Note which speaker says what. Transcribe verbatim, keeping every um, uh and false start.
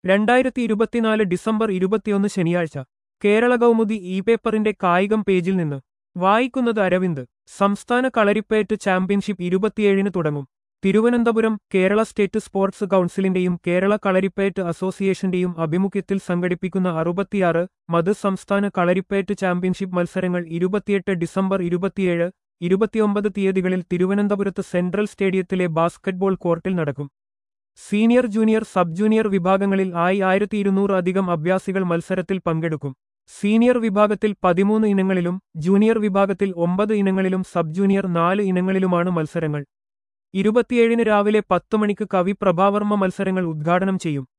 Speaker 1: രണ്ടായിരത്തി ഇരുപത്തിനാല് ഡിസംബർ ഇരുപത്തിയൊന്ന് ശനിയാഴ്ച കേരള കൗമുദി ഇ പേപ്പറിന്റെ കായികം പേജിൽ നിന്ന് വായിക്കുന്നത് അരവിന്ദ്. സംസ്ഥാന കളരിപ്പയറ്റ് ചാമ്പ്യൻഷിപ്പ് ഇരുപത്തിയേഴിന് തുടങ്ങും. തിരുവനന്തപുരം കേരള സ്റ്റേറ്റ് സ്പോർട്സ് കൗൺസിലിന്റെയും കേരള കളരിപ്പയറ്റ് അസോസിയേഷന്റെയും ആഭിമുഖ്യത്തിൽ സംഘടിപ്പിക്കുന്ന അറുപത്തിയാറ് മത് സംസ്ഥാന കളരിപ്പയറ്റ് ചാമ്പ്യൻഷിപ്പ് മത്സരങ്ങൾ ഇരുപത്തിയെട്ട് ഡിസംബർ ഇരുപത്തിയേഴ് ഇരുപത്തിയൊമ്പത് തീയതികളിൽ തിരുവനന്തപുരത്ത് സെൻട്രൽ സ്റ്റേഡിയത്തിലെ ബാസ്കറ്റ്ബോൾ കോർട്ടിൽ നടക്കും. സീനിയർ ജൂനിയർ സബ് ജൂനിയർ വിഭാഗങ്ങളിൽ ആയി ആയിരത്തി ഇരുന്നൂറ് അധികം അഭ്യാസികൾ മത്സരത്തിൽ പങ്കെടുക്കും. സീനിയർ വിഭാഗത്തിൽ പതിമൂന്ന് ഇനങ്ങളിലും ജൂനിയർ വിഭാഗത്തിൽ ഒമ്പത് ഇനങ്ങളിലും സബ് ജൂനിയർ നാല് ഇനങ്ങളിലുമാണ് മത്സരങ്ങൾ. ഇരുപത്തിയേഴിന് രാവിലെ പത്ത് മണിക്ക് കവി പ്രഭാവർമ്മ മത്സരങ്ങൾ ഉദ്ഘാടനം ചെയ്യും.